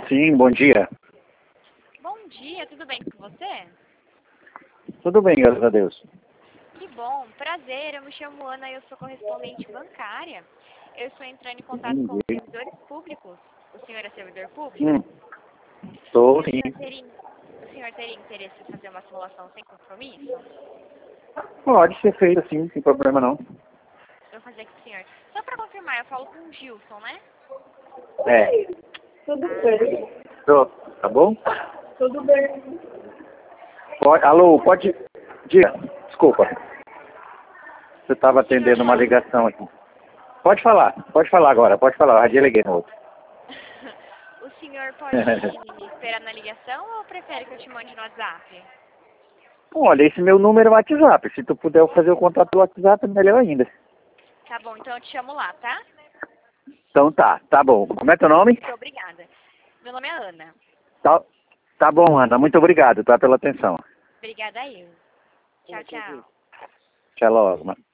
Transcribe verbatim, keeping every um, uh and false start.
sim, bom dia. Bom dia, tudo bem com você? Tudo bem, graças a Deus. Que bom, prazer, eu me chamo Ana e eu sou correspondente bancária. Eu estou entrando em contato Hum, com os diga. servidores públicos. O senhor é servidor público? Hum, estou E o sim. senhor teria, o senhor teria interesse em fazer uma simulação sem compromisso? Pode ser feito sim, sem problema não. Eu vou fazer aqui com o senhor. Só para confirmar, eu falo com o Gilson, né? É. Tudo bem. Tô, tá bom? Tudo bem. Pode, alô, pode... Diga, desculpa. Você estava O senhor atendendo uma pode... ligação aqui. Pode falar, pode falar agora, pode falar, eu já liguei no outro. o senhor pode esperar na ligação ou prefere que eu te mande no WhatsApp? Olha, esse meu número é o WhatsApp. Se tu puder fazer o contato do WhatsApp, é melhor ainda. Tá bom, então eu te chamo lá, tá? Então tá, tá bom. Como é teu nome? Muito obrigada. Meu nome é Ana. Tá, tá bom, Ana. Muito obrigado, tá, pela atenção. Obrigada a eu. Tchau, tchau. Até logo, mano.